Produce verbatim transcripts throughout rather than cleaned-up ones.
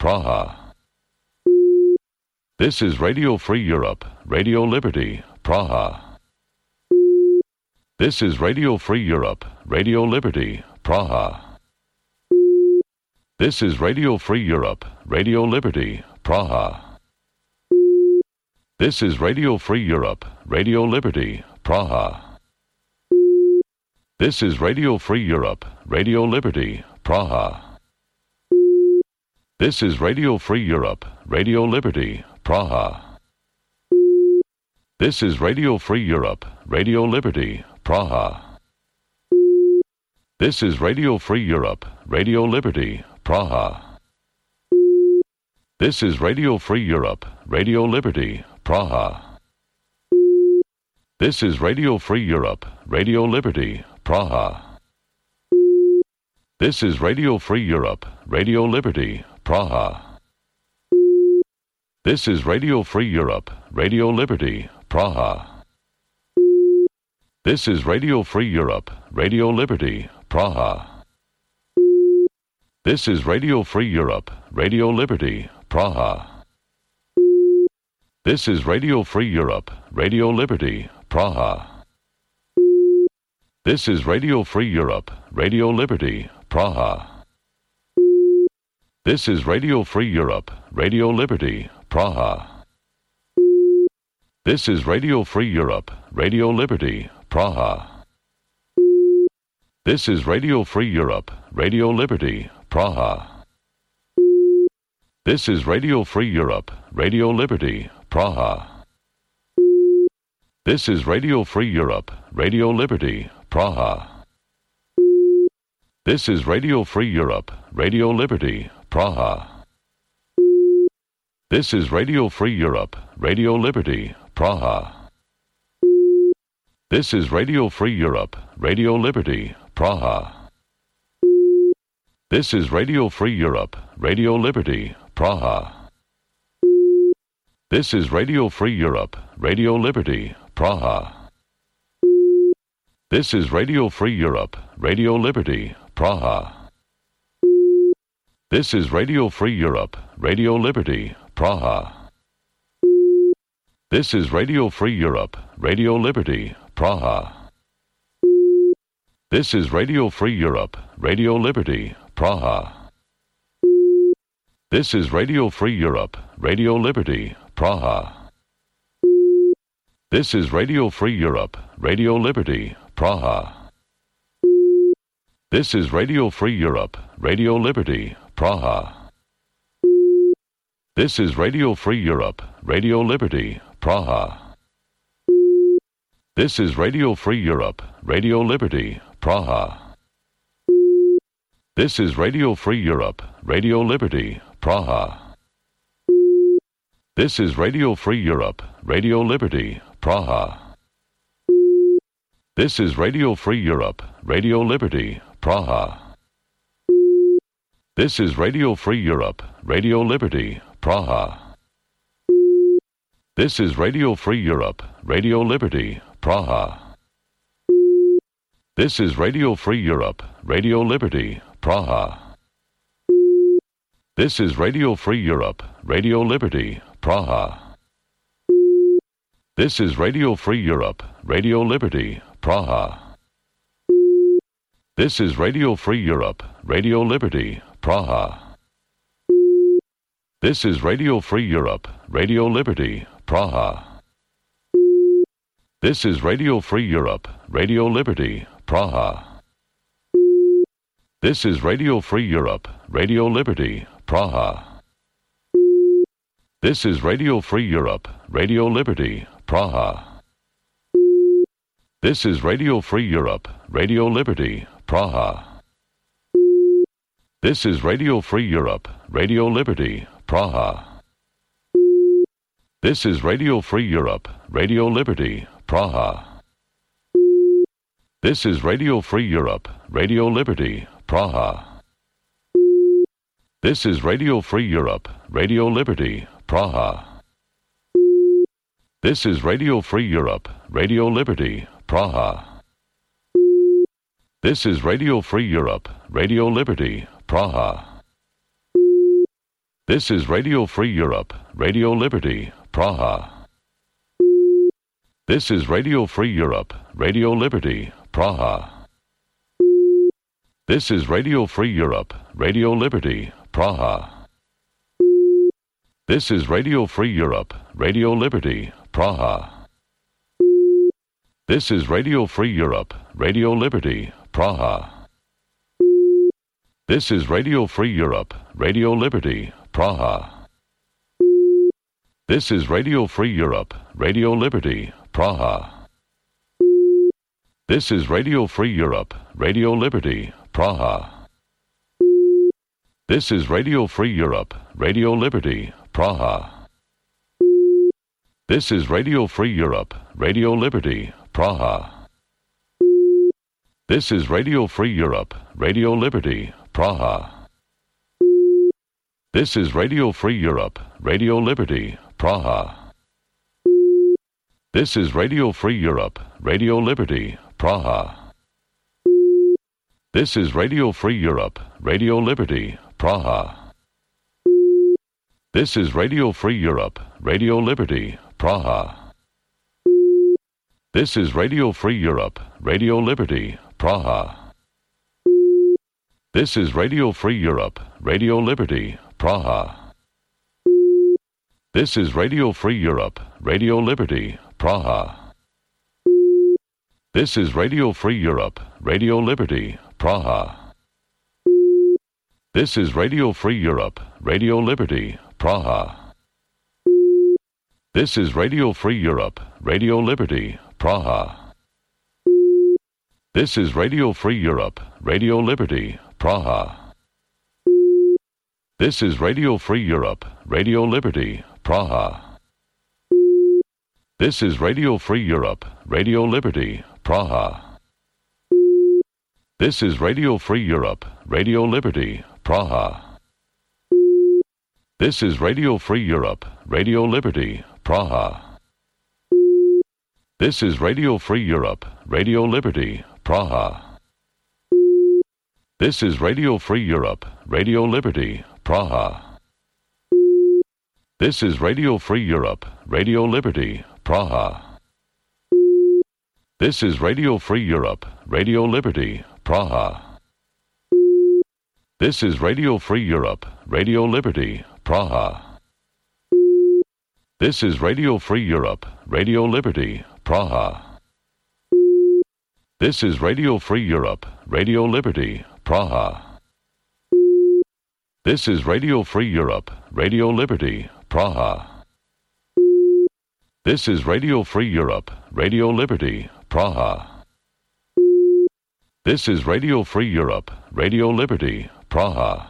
Praha. This is Radio Free Europe, Radio Liberty, Praha. This is Radio Free Europe, Radio Liberty, Praha. This is Radio Free Europe, Radio Liberty, Praha. This is Radio Free Europe, Radio Liberty, Praha. This is Radio Free Europe, Radio Liberty, Praha. This is Radio Free Europe, Radio Liberty, Praha. This is Radio Free Europe, Radio Liberty, Praha. This is Radio Free Europe, Radio Liberty, Praha. This is Radio Free Europe, Radio Liberty, Praha. This is Radio Free Europe, Radio Liberty, Praha. This is Radio Free Europe, Radio Liberty, Praha. This is Radio Free Europe, Radio Liberty, Praha. This is Radio Free Europe, Radio Liberty, Praha. This is Radio Free Europe, Radio Liberty, Praha. This is Radio Free Europe, Radio Liberty, Praha. This is Radio Free Europe, Radio Liberty, Praha. This is Radio Free Europe, Radio Liberty, Praha. This is Radio Free Europe, Radio Liberty, Praha. This is Radio Free Europe, Radio Liberty, Praha. This is Radio Free Europe, Radio Liberty, Praha. This is Radio Free Europe, Radio Liberty, Praha. This is Radio Free Europe, Radio Liberty, Praha. This is Radio Free Europe, Radio Liberty, Praha. This is Radio Free Europe, Radio Liberty, Praha. This is Radio Free Europe, Radio Liberty, Praha. This is Radio Free Europe, Radio Liberty, Praha. This is Radio Free Europe, Radio Liberty, Praha. This is Radio Free Europe, Radio Liberty, Praha. This is Radio Free Europe, Radio Liberty, Praha. This is Radio Free Europe, Radio Liberty, Praha. This is Radio Free Europe, Radio Liberty, Praha. This is Radio Free Europe, Radio Liberty, Praha. This is Radio Free Europe, Radio Liberty, Praha. This is Radio Free Europe, Radio Liberty, Praha. This is Radio Free Europe, Radio Liberty, Praha. This is Radio Free Europe, Radio Liberty, Praha. This is Radio Free Europe, Radio Liberty, Praha. This is Radio Free Europe, Radio Liberty, Praha. This is Radio Free Europe, Radio Liberty, Praha. This is Radio Free Europe, Radio Liberty, Praha. This is Radio Free Europe, Radio Liberty, Praha. This is Radio Free Europe, Radio Liberty, Praha. This is Radio Free Europe, Radio Liberty, Praha. This is Radio Free Europe, Radio Liberty, Praha. This is Radio Free Europe, Radio Liberty, Praha. This is Radio Free Europe, Radio Liberty, Praha. This is Radio Free Europe, Radio Liberty, Praha. This is Radio Free Europe, Radio Liberty, Praha. This is Radio Free Europe, Radio Liberty, Praha. This is Radio Free Europe, Radio Liberty, Praha. This is Radio Free Europe, Radio Liberty, Praha. This is Radio Free Europe, Radio Liberty, Praha. This is Radio Free Europe, Radio Liberty, Praha. This is Radio Free Europe, Radio Liberty, Praha. This is Radio Free Europe, Radio Liberty, Praha. This is Radio Free Europe, Radio Liberty, Praha. This is Radio Free Europe, Radio Liberty, Praha. This is Radio Free Europe, Radio Liberty, Praha. This is Radio Free Europe, Radio Liberty, Praha. This is Radio Free Europe, Radio Liberty, Praha. This is Radio Free Europe, Radio Liberty, Praha. This is Radio Free Europe, Radio Liberty, Praha. This is Radio Free Europe, Radio Liberty, Praha. This is Radio Free Europe, Radio Liberty, Praha. This is Radio Free Europe, Radio Liberty, Praha. This is Radio Free Europe, Radio Liberty, Praha. This is Radio Free Europe, Radio Liberty, Praha. This is Radio Free Europe, Radio Liberty, Praha. This is Radio Free Europe, Radio Liberty, Praha. This is Radio Free Europe, Radio Liberty, Praha. This is Radio Free Europe, Radio Liberty, Praha. This is Radio Free Europe, Radio Liberty, Praha. This is Radio Free Europe, Radio Liberty, Praha. This is Radio Free Europe, Radio Liberty, Praha. This is Radio Free Europe, Radio Liberty, Praha. This is Radio Free Europe, Radio Liberty, Praha. This is Radio Free Europe, Radio Liberty, Praha. This is Radio Free Europe, Radio Liberty, Praha. This is Radio Free Europe, Radio Liberty, Praha. This is Radio Free Europe, Radio Liberty, Praha. This is Radio Free Europe, Radio Liberty, Praha. This is Radio Free Europe, Radio Liberty, Praha. This is Radio Free Europe, Radio Liberty, Praha. This is Radio Free Europe, Radio Liberty, Praha. This is Radio Free Europe, Radio Liberty, Praha. This is Radio Free Europe, Radio Liberty, Praha. This is Radio Free Europe, Radio Liberty, Praha. This is Radio Free Europe, Radio Liberty, Praha. This is Radio Free Europe, Radio Liberty, Praha. This is Radio Free Europe, Radio Liberty, Praha. This is Radio Free Europe, Radio Liberty, Praha.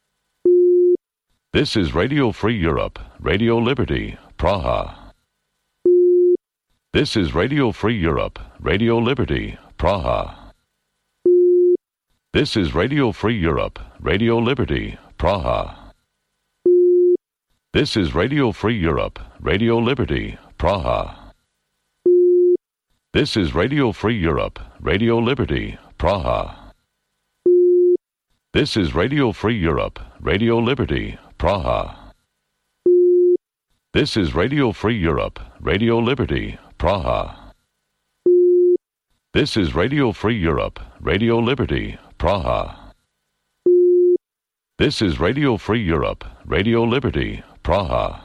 This is Radio Free Europe, Radio Liberty, Praha. This is Radio Free Europe, Radio Liberty, Praha. This is Radio Free Europe, Radio Liberty, Praha. This is Radio Free Europe, Radio Liberty, Praha. This is Radio Free Europe, Radio Liberty, Praha. This is Radio Free Europe, Radio Liberty, Praha. This is Radio Free Europe, Radio Liberty, Praha. This is Radio Free Europe, Radio Liberty, Praha. This is Radio Free Europe, Radio Liberty, Praha.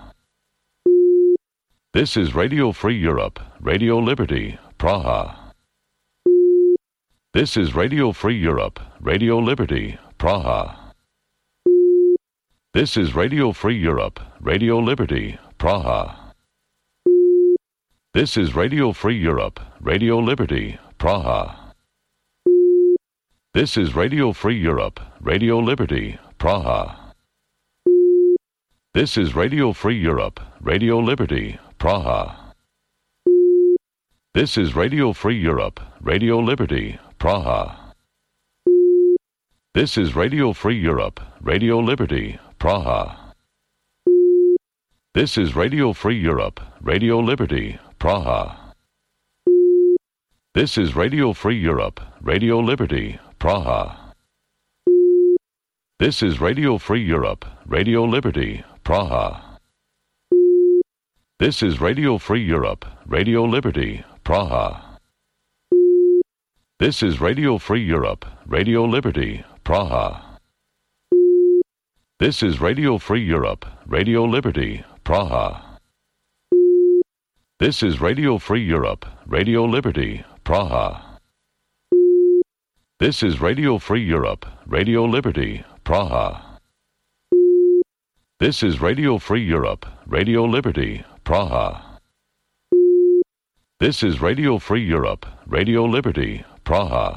This is Radio Free Europe, Radio Liberty, Praha. This is Radio Free Europe, Radio Liberty, Praha. This is Radio Free Europe, Radio Liberty, Praha. This is Radio Free Europe, Radio Liberty, Praha. This is Radio Free Europe, Radio Liberty, Praha. This is Radio Free Europe, Radio Liberty, Praha. This is Radio Free Europe, Radio Liberty, Praha. This is Radio Free Europe, Radio Liberty, Praha. This is Radio Free Europe, Radio Liberty, Praha. This is Radio Free Europe, Radio Liberty, Praha. This is Radio Free Europe, Radio Liberty, Praha. This is Radio Free Europe, Radio Liberty, Praha. This is Radio Free Europe, Radio Liberty, Praha. This is Radio Free Europe, Radio Liberty, Praha. This is Radio Free Europe, Radio Liberty, Praha. This is Radio Free Europe, Radio Liberty, Praha. This is Radio Free Europe, Radio Liberty, Praha. This is Radio Free Europe, Radio Liberty, Praha.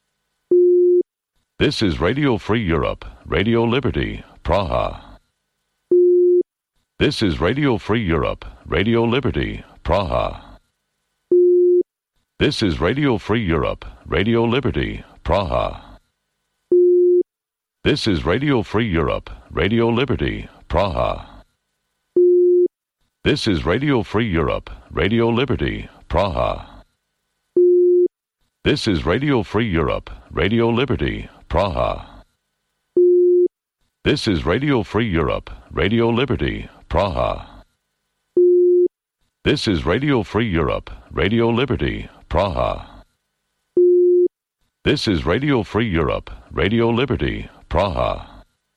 This is Radio Free Europe, Radio Liberty, Praha. This is Radio Free Europe, Radio Liberty, Praha. This is Radio Free Europe, Radio Liberty, Praha. This is Radio Free Europe, Radio Liberty, Praha. This is Radio Free Europe, Radio Liberty, Praha. This is Radio Free Europe, Radio Liberty, Praha. This is Radio Free Europe, Radio Liberty, Praha. This is Radio Free Europe, Radio Liberty, Praha. This is Radio Free Europe, Radio Liberty, Praha.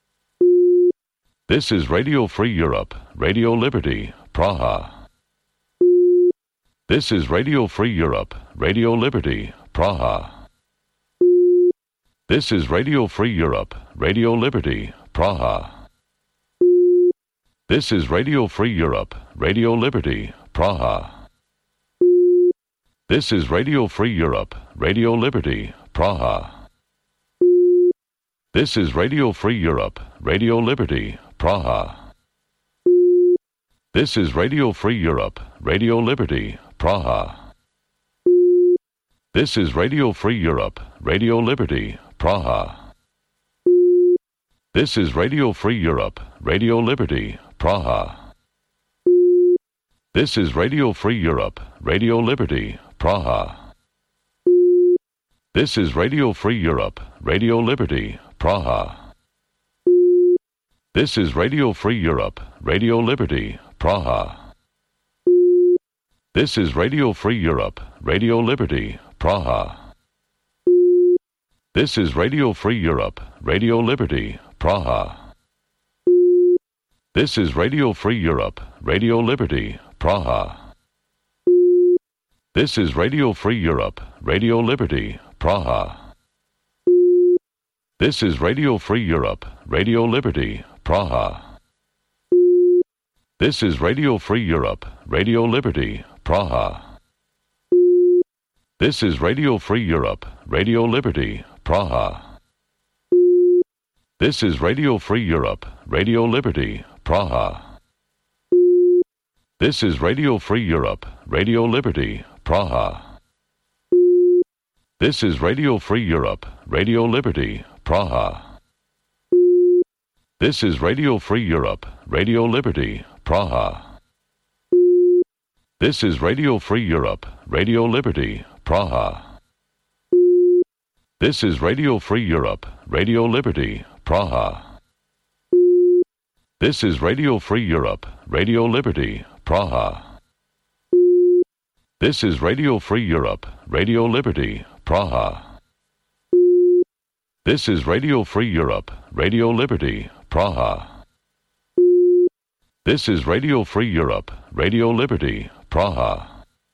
This is Radio Free Europe, Radio Liberty, Praha. This is Radio Free Europe, Radio Liberty, Praha. This is Radio Free Europe, Radio Liberty, Praha. This is Radio Free Europe, Radio Liberty, Praha. This is Radio Free Europe, Radio Liberty, Praha. This is Radio Free Europe, Radio Liberty, Praha. This is Radio Free Europe, Radio Liberty, Praha. This is Radio Free Europe, Radio Liberty, Praha. This is Radio Free Europe, Radio Liberty, Praha. This is Radio Free Europe, Radio Liberty, Praha. This is Radio Free Europe, Radio Liberty, Praha. This is Radio Free Europe, Radio Liberty, Praha. This is Radio Free Europe, Radio Liberty, Praha. This is Radio Free Europe, Radio Liberty, Praha. This is Radio Free Europe, Radio Liberty, Praha. This is Radio Free Europe, Radio Liberty, Praha. This is Radio Free Europe, Radio Liberty, Praha. This is Radio Free Europe, Radio Liberty, Praha. This is Radio Free Europe, Radio Liberty, Praha. This is Radio Free Europe, Radio Liberty, Praha. This is Radio Free Europe, Radio Liberty, Praha. This is Radio Free Europe, Radio Liberty, Praha. This is Radio Free Europe, Radio Liberty, Praha. This is Radio Free Europe, Radio Liberty, Praha. This is Radio Free Europe, Radio Liberty, Praha. This is Radio Free Europe, Radio Liberty, Praha. This is Radio Free Europe, Radio Liberty, Praha. This is Radio Free Europe, Radio Liberty, Praha. This is Radio Free Europe, Radio Liberty, Praha.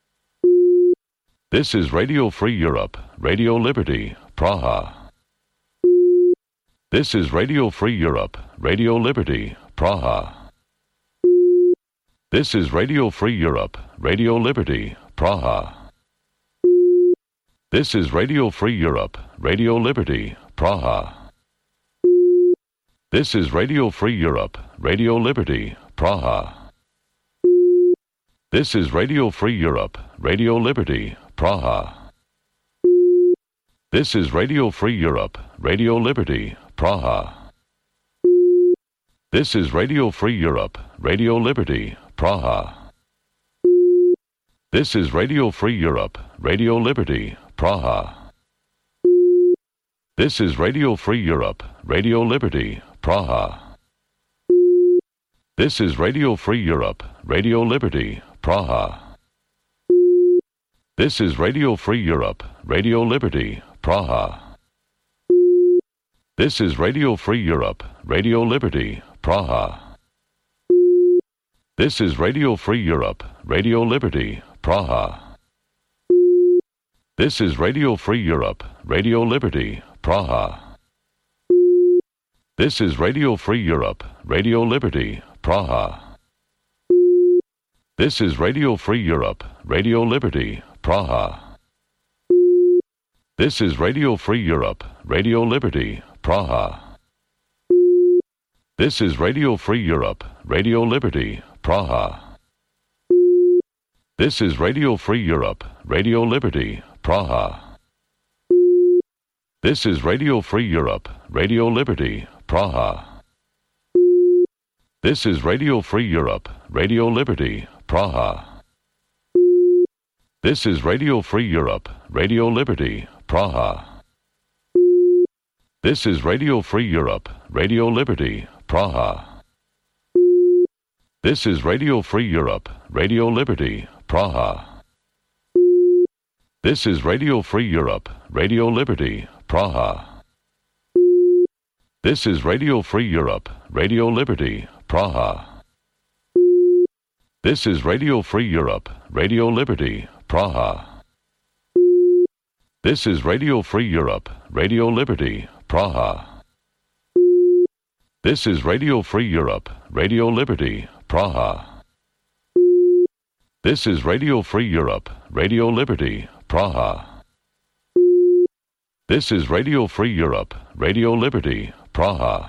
This is Radio Free Europe, Radio Liberty, Praha. This is Radio Free Europe, Radio Liberty, Praha. This is Radio Free Europe, Radio Liberty, Praha. This is Radio Free Europe, Radio Liberty, Praha. This is Radio Free Europe, Radio Liberty, Praha. This is Radio Free Europe, Radio Liberty, Praha. This is Radio Free Europe, Radio Liberty, Praha. This is Radio Free Europe, Radio Liberty, Praha. This is Radio Free Europe, Radio Liberty, Praha. This is Radio Free Europe, Radio Liberty, Praha. This is Radio Free Europe, Radio Liberty, Praha. This is Radio Free Europe, Radio Liberty, Praha. This is Radio Free Europe, Radio Liberty, Praha. This is Radio Free Europe, Radio Liberty, Praha. This is Radio Free Europe, Radio Liberty, Praha. This is Radio Free Europe, Radio Liberty, Praha. This is Radio Free Europe, Radio Liberty, Praha. This is Radio Free Europe, Radio Liberty, Praha. This is Radio Free Europe, Radio Liberty, Praha. This is Radio Free Europe, Radio Liberty, Praha. This is Radio Free Europe, Radio Liberty, Praha. This is Radio Free Europe, Radio Liberty, Praha. This is Radio Free Europe, Radio Liberty, Praha. This is Radio Free Europe, Radio Liberty, Praha. This is Radio Free Europe, Radio Liberty, Praha. This is Radio Free Europe, Radio Liberty, Praha. This is Radio Free Europe, Radio Liberty, Praha. This is Radio Free Europe, Radio Liberty, Praha. This is Radio Free Europe, Radio Liberty, Praha. This is Radio Free Europe, Radio Liberty, Praha. This is Radio Free Europe, Radio Liberty, Praha. This is Radio Free Europe, Radio Liberty, Praha.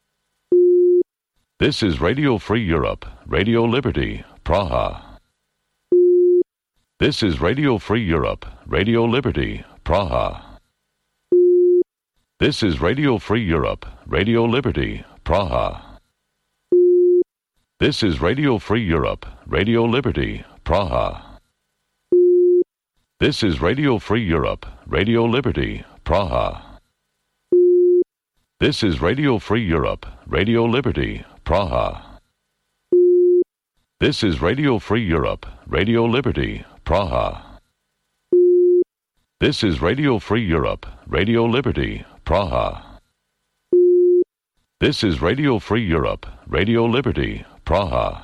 This is Radio Free Europe, Radio Liberty, Praha. This is Radio Free Europe, Radio Liberty, Praha. This is Radio Free Europe, Radio Liberty, Praha. This is Radio Free Europe, Radio Liberty, Praha. This is Radio Free Europe, Radio Liberty, Praha. This is Radio Free Europe, Radio Liberty, Praha. This is Radio Free Europe, Radio Liberty, Praha. This is Radio Free Europe, Radio Liberty, Praha. This is Radio Free Europe, Radio Liberty, Praha.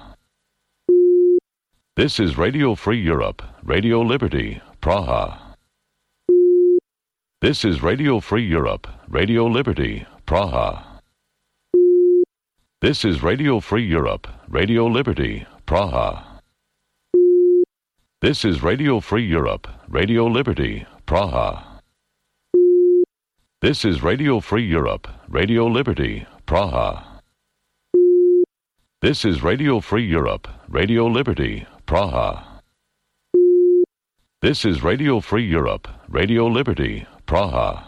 This is Radio Free Europe, Radio Liberty, Praha. This is Radio Free Europe, Radio Liberty, Praha. This is Radio Free Europe, Radio Liberty, Praha. This is Radio Free Europe, Radio Liberty, Praha. This is Radio Free Europe, Radio Liberty, Praha. This is Radio Free Europe, Radio Liberty, Praha. This is Radio Free Europe, Radio Liberty, Praha.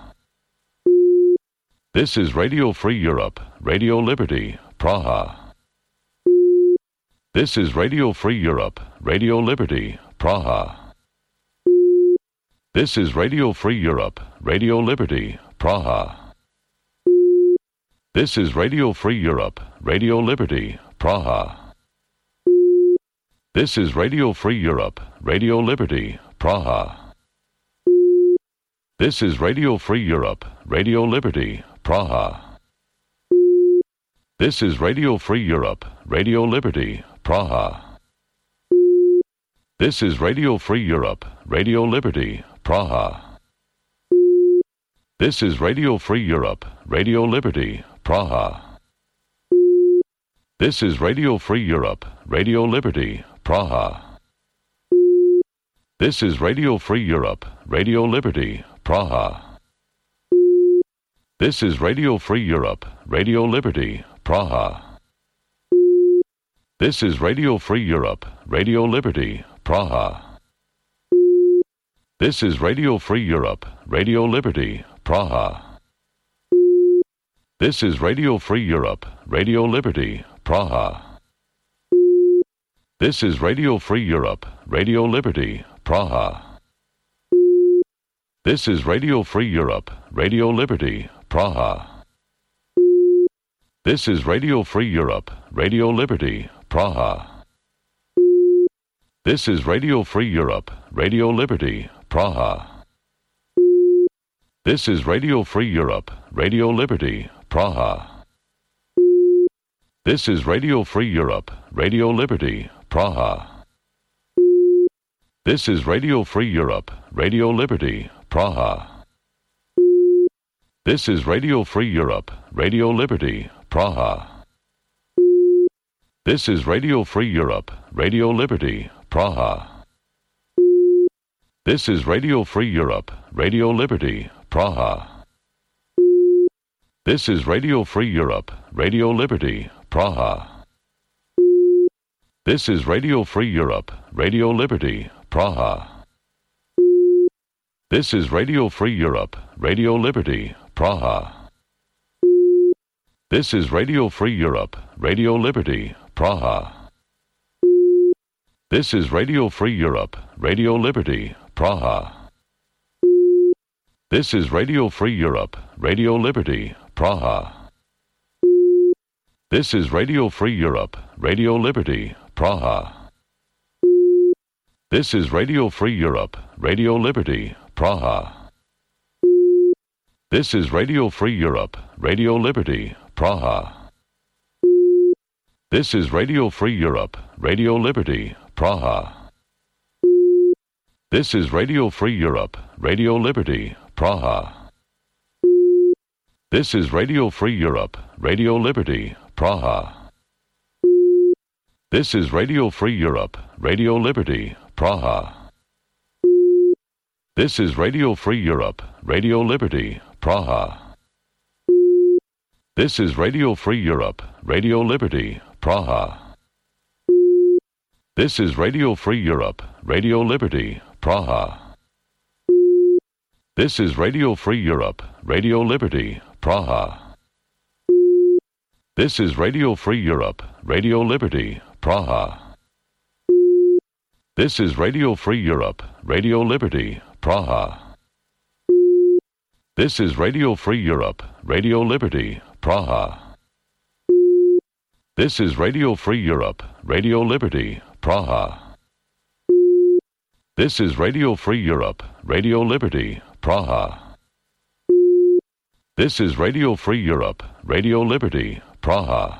This is Radio Free Europe, Radio Liberty, Praha. This is Radio Free Europe, Radio Liberty, Praha. This is Radio Free Europe, Radio Liberty, Praha. This is Radio Free Europe, Radio Liberty, Praha. This is Radio Free Europe, Radio Liberty, Praha. This is Radio Free Europe, Radio Liberty, Praha. This is Radio Free Europe, Radio Liberty, Praha. This is Radio Free Europe, Radio Liberty, Praha. This is Radio Free Europe, Radio Liberty, Praha. This is Radio Free Europe, Radio Liberty, Praha. This is Radio Free Europe, Radio Liberty, Praha. This is Radio Free Europe, Radio Liberty, Praha. This is Radio Free Europe, Radio Liberty, Praha. This is Radio Free Europe, Radio Liberty, Praha. This is Radio Free Europe, Radio Liberty, Praha. This is Radio Free Europe, Radio Liberty, Praha. This is Radio Free Europe, Radio Liberty, Praha. This is Radio Free Europe, Radio Liberty, Praha. This is Radio Free Europe, Radio Liberty, Praha. This is Radio Free Europe, Radio Liberty, Praha. This is Radio Free Europe, Radio Liberty, Praha. This is Radio Free Europe, Radio Liberty, Praha. This is Radio Free Europe, Radio Liberty, Praha. This is Radio Free Europe, Radio Liberty, Praha. This is Radio Free Europe, Radio Liberty, Praha. This is Radio Free Europe, Radio Liberty, Praha. This is Radio Free Europe, Radio Liberty, Praha. This is Radio Free Europe, Radio Liberty, Praha. This is Radio Free Europe, Radio Liberty, Praha. This is Radio Free Europe, Radio Liberty, Praha. This is Radio Free Europe, Radio Liberty, Praha. This is Radio Free Europe, Radio Liberty, Praha. This is Radio Free Europe, Radio Liberty, Praha. This is Radio Free Europe, Radio Liberty, Praha. This is Radio Free Europe, Radio Liberty, Praha. This is Radio Free Europe, Radio Liberty, Praha. This is Radio Free Europe, Radio Liberty, Praha. This is Radio Free Europe, Radio Liberty, Praha. This is Radio Free Europe, Radio Liberty, Praha. This is Radio Free Europe, Radio Liberty, Praha. This is Radio Free Europe, Radio Liberty, Praha. This is Radio Free Europe, Radio Liberty, Praha. This is Radio Free Europe, Radio Liberty, Praha. This is Radio Free Europe, Radio Liberty, Praha. This is Radio Free Europe, Radio Liberty, Praha. This is Radio Free Europe, Radio Liberty, Praha. This is Radio Free Europe, Radio Liberty, Praha. This is Radio Free Europe, Radio Liberty, Praha.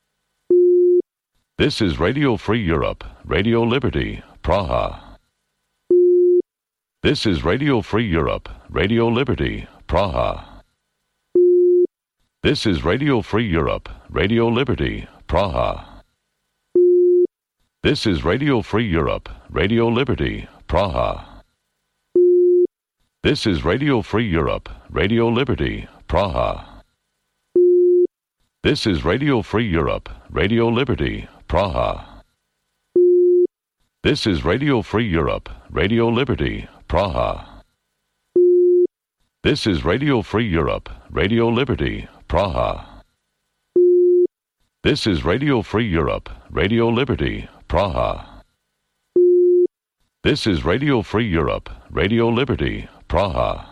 This is Radio Free Europe, Radio Liberty, Praha. This is Radio Free Europe, Radio Liberty, Praha. This is Radio Free Europe, Radio Liberty, Praha. This is Radio Free Europe, Radio Liberty, Praha. This is Radio Free Europe, Radio Liberty, Praha. This is Radio Free Europe, Radio Liberty, Praha. This is Radio Free Europe, Radio Liberty, Praha. This is Radio Free Europe, Radio Liberty, Praha. This is Radio Free Europe, Radio Liberty, Praha. This is Radio Free Europe, Radio Liberty, Praha.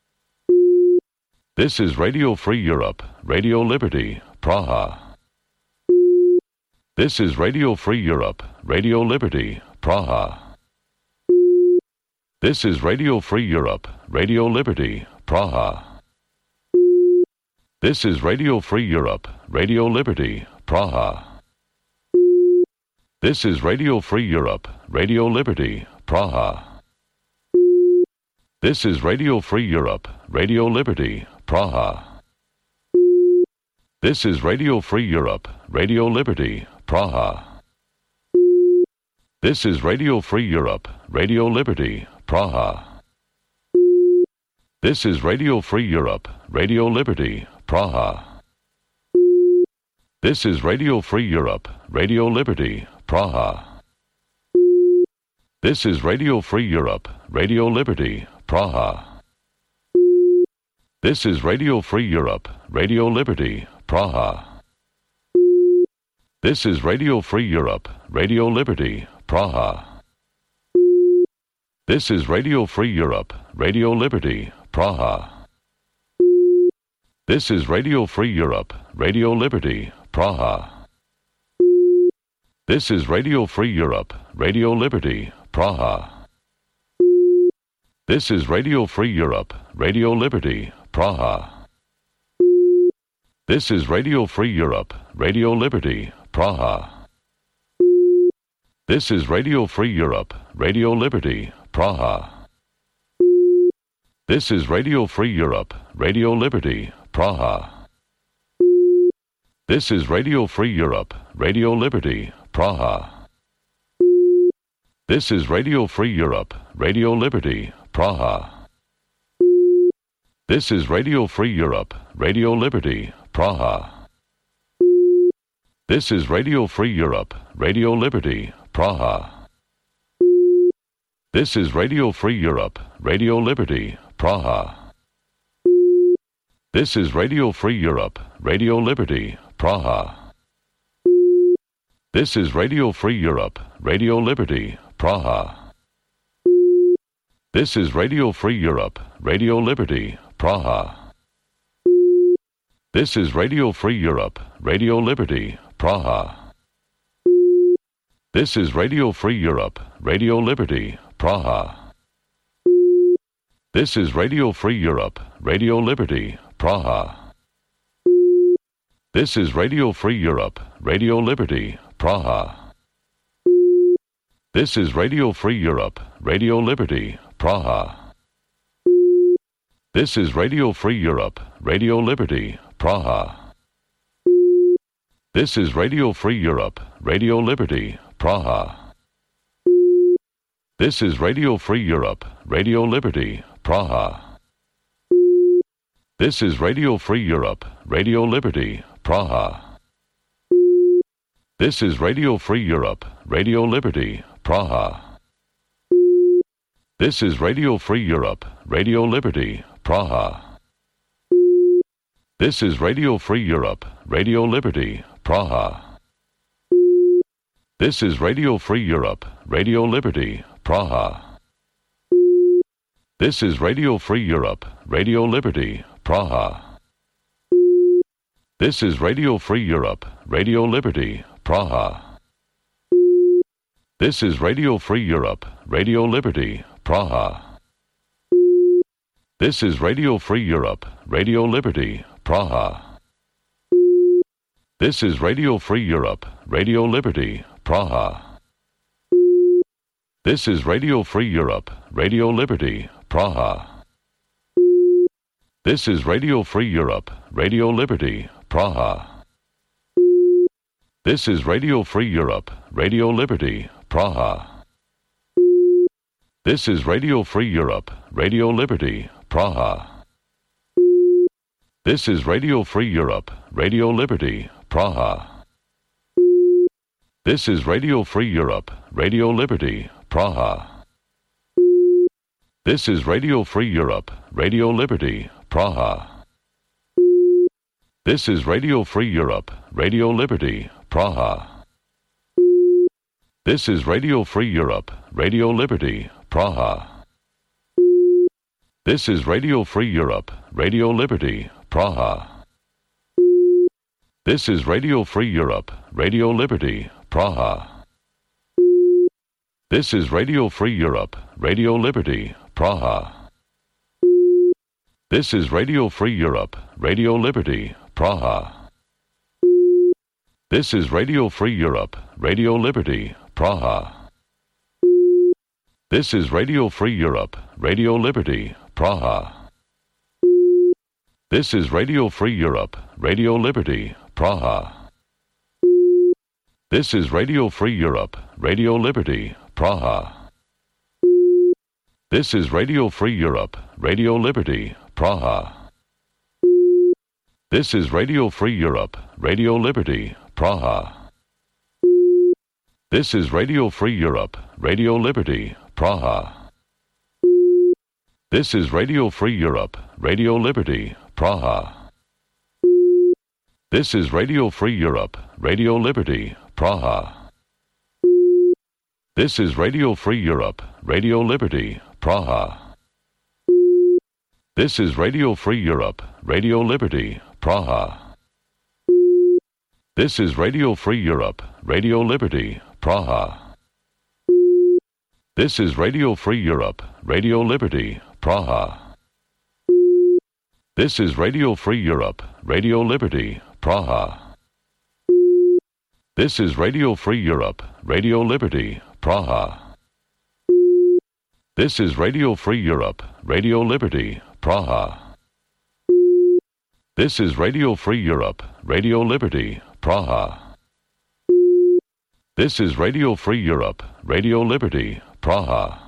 This is Radio Free Europe, Radio Liberty, Praha. This is Radio Free Europe, Radio Liberty, Praha. This is Radio Free Europe, Radio Liberty, Praha. This is Radio Free Europe, Radio Liberty, Praha. This is Radio Free Europe, Radio Liberty, Praha. This is Radio Free Europe, Radio Liberty, Praha. This is Radio Free Europe, Radio Liberty, Praha. This is Radio Free Europe, Radio Liberty, Praha. This is Radio Free Europe, Radio Liberty, Praha. This is Radio Free Europe, Radio Liberty, Praha. This is Radio Free Europe, Radio Liberty, Praha. This is Radio Free Europe, Radio Liberty, Praha. This is Radio Free Europe, Radio Liberty, Praha. This is Radio Free Europe, Radio Liberty, Praha. This is Radio Free Europe, Radio Liberty, Praha. This is Radio Free Europe, Radio Liberty, Praha. This is Radio Free Europe, Radio Liberty, Praha. This is Radio Free Europe, Radio Liberty, Praha. This is Radio Free Europe, Radio Liberty, Praha. This is Radio Free Europe, Radio Liberty, Praha. This is Radio Free Europe, Radio Liberty, Praha. This is Radio Free Europe, Radio Liberty, Praha. This is Radio Free Europe, Radio Liberty, Praha. This is Radio Free Europe, Radio Liberty, Praha. This is Radio Free Europe, Radio Liberty, Praha. This is Radio Free Europe, Radio Liberty, Praha. This is Radio Free Europe, Radio Liberty, Praha. This is Radio Free Europe, Radio Liberty, Praha. This is Radio Free Europe, Radio Liberty, Praha. This is Radio Free Europe, Radio Liberty, Praha. This is Radio Free Europe, Radio Liberty, Praha. This is Radio Free Europe, Radio Liberty, Praha. This is Radio Free Europe, Radio Liberty, Praha. This is Radio Free Europe, Radio Liberty, Praha. This is Radio Free Europe, Radio Liberty, Praha. This is Radio Free Europe, Radio Liberty, Praha. This is Radio Free Europe, Radio Liberty, Praha. This is Radio Free Europe, Radio Liberty, Praha. This is Radio Free Europe, Radio Liberty, Praha. This is Radio Free Europe, Radio Liberty, Praha. This is Radio Free Europe, Radio Liberty, Praha. This is Radio Free Europe, Radio Liberty, Praha. This is Radio Free Europe, Radio Liberty, Praha. This is Radio Free Europe, Radio Liberty, Praha. This is Radio Free Europe, Radio Liberty, Praha. This is Radio Free Europe, Radio Liberty, Praha. This is Radio Free Europe, Radio Liberty, Praha. This is Radio Free Europe, Radio Liberty, Praha. This is Radio Free Europe, Radio Liberty, Praha. This is Radio Free Europe, Radio Liberty, Praha. This is Radio Free Europe, Radio Liberty, Praha. This is Radio Free Europe, Radio Liberty, Praha. This is Radio Free Europe, Radio Liberty, Praha. This is Radio Free Europe, Radio Liberty, Praha. This is Radio Free Europe, Radio Liberty, Praha. This is Radio Free Europe, Radio Liberty, Praha. This is Radio Free Europe, Radio Liberty, Praha. This is Radio Free Europe, Radio Liberty, Praha. This is Radio Free Europe, Radio Liberty, Praha. This is Radio Free Europe, Radio Liberty, Praha. This is Radio Free Europe, Radio Liberty, Praha. This is Radio Free Europe, Radio Liberty, Praha. This is Radio Free Europe, Radio Liberty, Praha. This is Radio Free Europe, Radio Liberty, Praha. This is Radio Free Europe, Radio Liberty, Praha. This is Radio Free Europe, Radio Liberty, Praha. This is Radio Free Europe, Radio Liberty, Praha. This is Radio Free Europe, Radio Liberty, Praha. This is Radio Free Europe, Radio Liberty, Praha. This is Radio Free Europe, Radio Liberty, Praha. This is Radio Free Europe, Radio Liberty, Praha. This is Radio Free Europe, Radio Liberty, Praha. This is Radio Free Europe, Radio Liberty, Praha. This is Radio Free Europe, Radio Liberty, Praha. This is Radio Free Europe, Radio Liberty, Praha. This is Radio Free Europe, Radio Liberty, Praha. This is Radio Free Europe, Radio Liberty, Praha.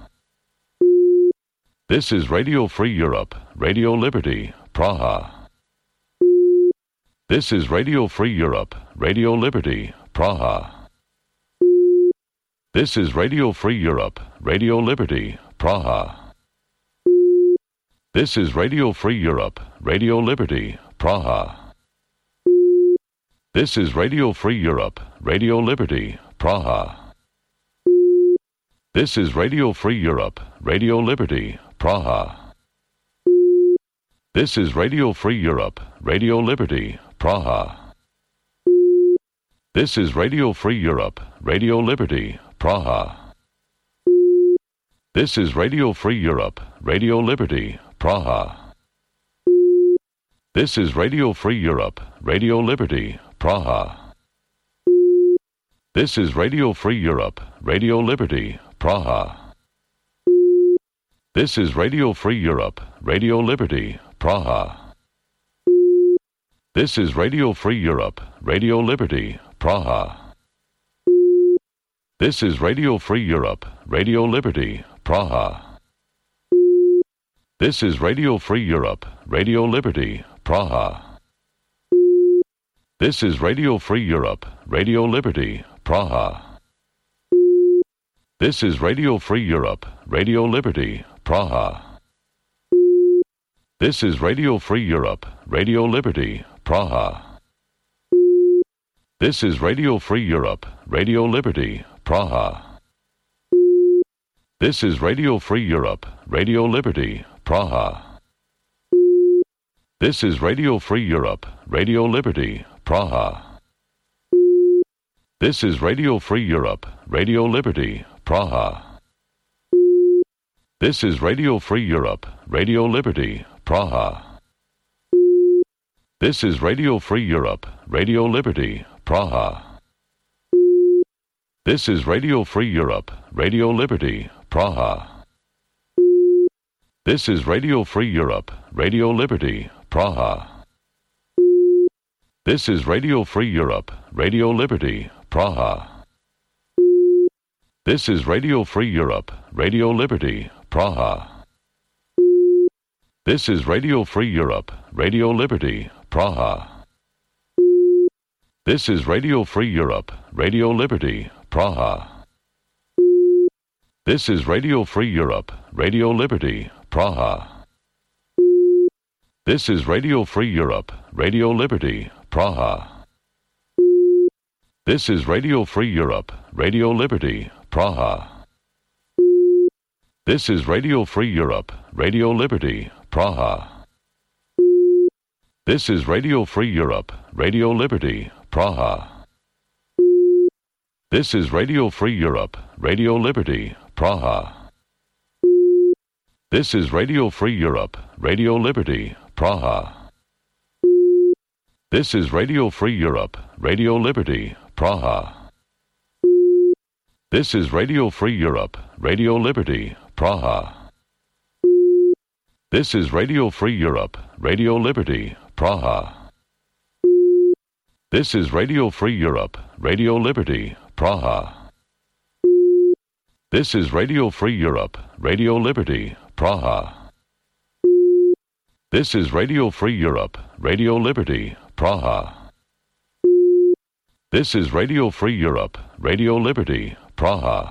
This is Radio Free Europe, Radio Liberty, Praha. This is Radio Free Europe, Radio Liberty, Praha. This is Radio Free Europe, Radio Liberty, Praha. This is Radio Free Europe, Radio Liberty, Praha. This is Radio Free Europe, Radio Liberty, Praha. This is Radio Free Europe, Radio Liberty, Praha. This is Radio Free Europe, Radio Liberty, Praha. This is Radio Free Europe, Radio Liberty, Praha. This is Radio Free Europe, Radio Liberty, Praha. This is Radio Free Europe, Radio Liberty, Praha. This is Radio Free Europe, Radio Liberty, Praha. This is Radio Free Europe, Radio Liberty, Praha. This is Radio Free Europe, Radio Liberty, Praha. This is Radio Free Europe, Radio Liberty, Praha. This is Radio Free Europe, Radio Liberty, Praha. This is Radio Free Europe, Radio Liberty, Praha. This is Radio Free Europe, Radio Liberty, Praha. This is Radio Free Europe, Radio Liberty, Praha. This is Radio Free Europe, Radio Liberty, Praha. This is Radio Free Europe, Radio Liberty, Praha. This is Radio Free Europe, Radio Liberty, Praha. This is Radio Free Europe, Radio Liberty, Praha. This is Radio Free Europe, Radio Liberty, Praha. This is Radio Free Europe, Radio Liberty, Praha. This is Radio Free Europe, Radio Liberty, Praha. This is Radio Free Europe, Radio Liberty, Praha. This is Radio Free Europe, Radio Liberty, Praha. This is Radio Free Europe, Radio Liberty, Praha. This is Radio Free Europe, Radio Liberty, Praha. This is Radio Free Europe, Radio Liberty, Praha. This is Radio Free Europe, Radio Liberty, Praha. This is Radio Free Europe, Radio Liberty, Praha. This is Radio Free Europe, Radio Liberty, Praha. This is Radio Free Europe, Radio Liberty, Praha. This is Radio Free Europe, Radio Liberty, Praha. This is Radio Free Europe, Radio Liberty, Praha. This is Radio Free Europe, Radio Liberty, Praha. This is Radio Free Europe, Radio Liberty, Praha. This is Radio Free Europe, Radio Liberty, Praha. This is Radio Free Europe, Radio Liberty, Praha. This is Radio Free Europe, Radio Liberty, Praha. This is Radio Free Europe, Radio Liberty, Praha. This is Radio Free Europe, Radio Liberty, Praha. This is Radio Free Europe, Radio Liberty, Praha.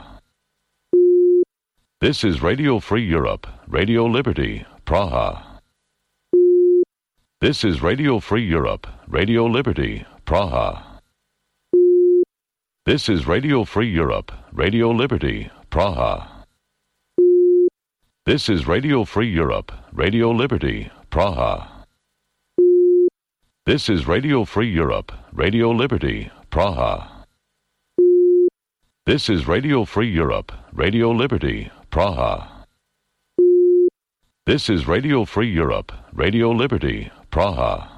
This is Radio Free Europe, Radio Liberty, Praha. This is Radio Free Europe, Radio Liberty, Praha. This is Radio Free Europe, Radio Liberty, Praha. This is Radio Free Europe, Radio Liberty, Praha. This is Radio Free Europe, Radio Liberty, Praha. This is Radio Free Europe, Radio Liberty, Praha. This is Radio Free Europe, Radio Liberty, Praha.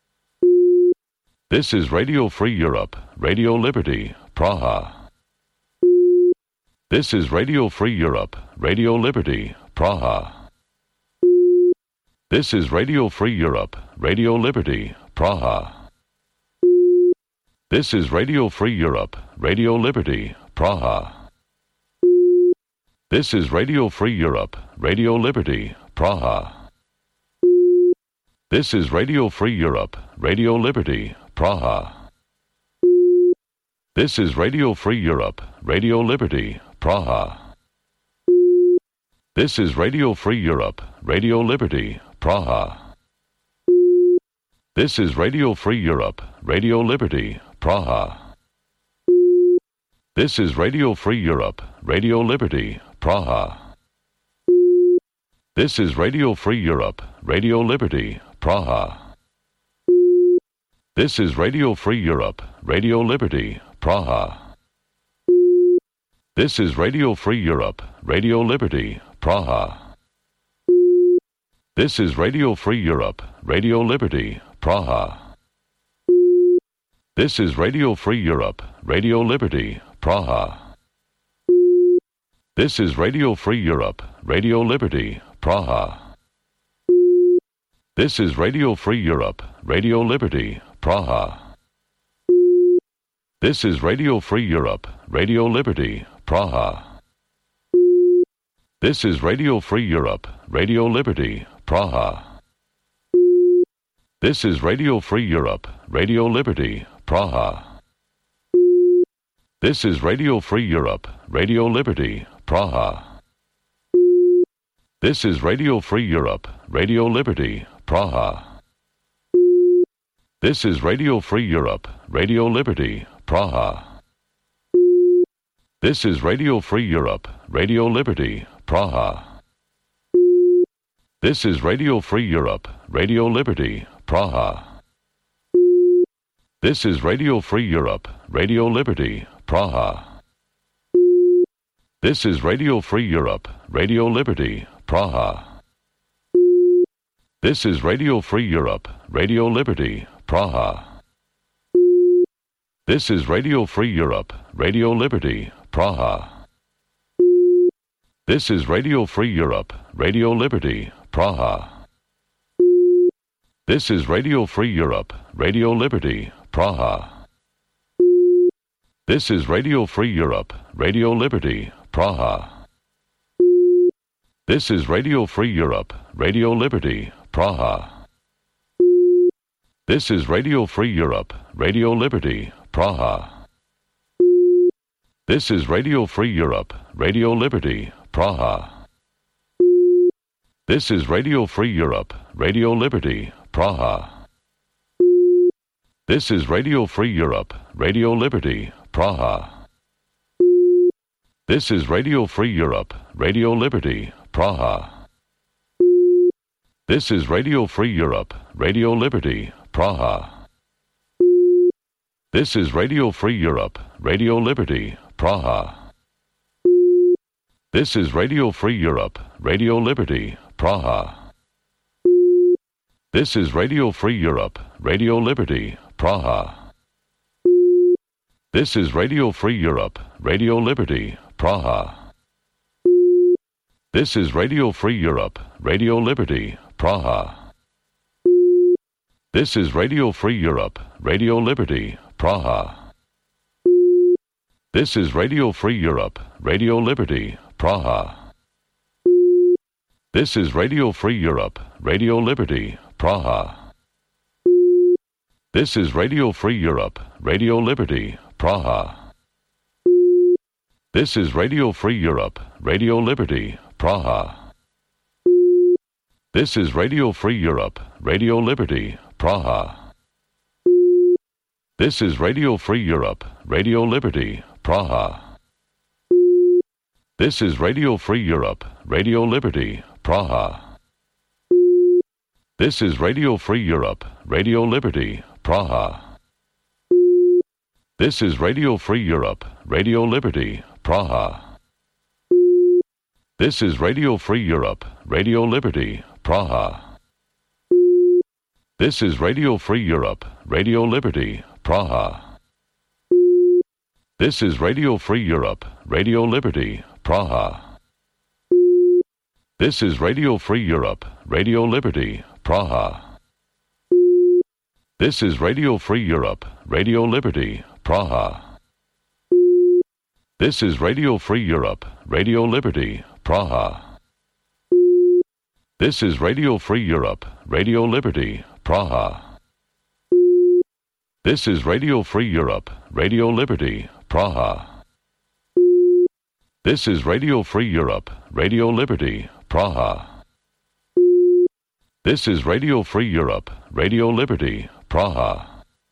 This is Radio Free Europe, Radio Liberty, Praha. This is Radio Free Europe, Radio Liberty, Praha. This is Radio Free Europe, Radio Liberty, Praha. This is Radio Free Europe, Radio Liberty, Praha. This is Radio Free Europe, Radio Liberty, Praha. This is Radio Free Europe, Radio Liberty, Praha. This is Radio Free Europe, Radio Liberty, Praha. This is Radio Free Europe, Radio Liberty, Praha. This is Radio Free Europe, Radio Liberty, Praha. This is Radio Free Europe, Radio Liberty, Praha. This is Radio Free Europe, Radio Liberty, Praha. This is Radio Free Europe, Radio Liberty, Praha. This is Radio Free Europe, Radio Liberty, Praha. This is Radio Free Europe, Radio Liberty, Praha. This is Radio Free Europe, Radio Liberty, Praha. This is Radio Free Europe, Radio Liberty, Praha. This is Radio Free Europe, Radio Liberty, Praha. This is Radio Free Europe, Radio Liberty, Praha. This is Radio Free Europe, Radio Liberty, Praha. This is Radio Free Europe, Radio Liberty, Praha. This is Radio Free Europe, Radio Liberty, Praha. This is Radio Free Europe, Radio Liberty, Praha. This is Radio Free Europe, Radio Liberty, Praha. This is Radio Free Europe, Radio Liberty, Praha. This is Radio Free Europe, Radio Liberty, Praha. This is Radio Free Europe, Radio Liberty, Praha. This is Radio Free Europe, Radio Liberty, Praha. This is Radio Free Europe, Radio Liberty, Praha. This is Radio Free Europe, Radio Liberty, Praha. This is Radio Free Europe, Radio Liberty, Praha. This is Radio Free Europe, Radio Liberty, Praha. This is Radio Free Europe, Radio Liberty, Praha. This is Radio Free Europe, Radio Liberty, Praha. This is Radio Free Europe, Radio Liberty, Praha. This is Radio Free Europe, Radio Liberty, Praha. This is Radio Free Europe, Radio Liberty, Praha. This is Radio Free Europe, Radio Liberty, Praha. This is Radio Free Europe, Radio Liberty, Praha. This is Radio Free Europe, Radio Liberty, Praha. This is Radio Free Europe, Radio Liberty, Praha. This is Radio Free Europe, Radio Liberty, Praha. This is Radio Free Europe, Radio Liberty, Praha. This is Radio Free Europe, Radio Liberty, Praha. This is Radio Free Europe, Radio Liberty, Praha. This is Radio Free Europe, Radio Liberty, Praha. This is Radio Free Europe, Radio Liberty, Praha. This is Radio Free Europe, Radio Liberty, Praha. This is Radio Free Europe, Radio Liberty, Praha. This is Radio Free Europe, Radio Liberty, Praha. This is Radio Free Europe, Radio Liberty, Praha. This is Radio Free Europe, Radio Liberty, Praha. This is Radio Free Europe, Radio Liberty, Praha. This is Radio Free Europe, Radio Liberty, Praha. This is Radio Free Europe, Radio Liberty, Praha. This is Radio Free Europe, Radio Liberty, Praha. This is Radio Free Europe, Radio Liberty, Praha. This is Radio Free Europe, Radio Liberty, Praha. This is Radio Free Europe, Radio Liberty, Praha. This is Radio Free Europe, Radio Liberty, Praha. This is Radio Free Europe, Radio Liberty, Praha. This is Radio Free Europe, Radio Liberty, Praha. This is Radio Free Europe, Radio Liberty, Praha. This is Radio Free Europe, Radio Liberty, Praha. This is Radio Free Europe, Radio Liberty, Praha.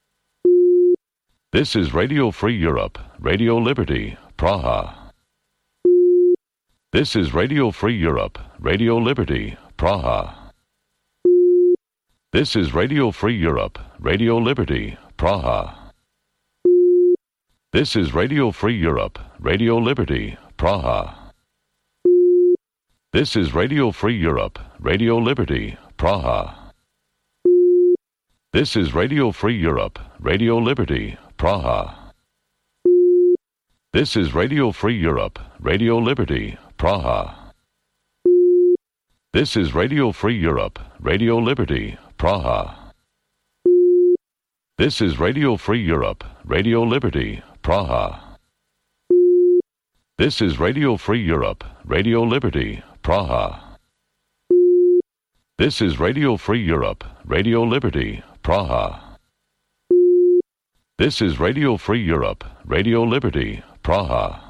This is Radio Free Europe, Radio Liberty, Praha. This is Radio Free Europe, Radio Liberty, Praha. This is Radio Free Europe, Radio Liberty, Praha. This is Radio Free Europe, Radio Liberty, Praha. This is Radio Free Europe, Radio Liberty, Praha. This is Radio Free Europe, Radio Liberty, Praha. This is Radio Free Europe, Radio Liberty, Praha. This is Radio Free Europe, Radio Liberty, Praha. This is Radio Free Europe, Radio Liberty, Praha. This is Radio Free Europe, Radio Liberty, Praha. This is Radio Free Europe, Radio Liberty, Praha. This is Radio Free Europe, Radio Liberty, Praha.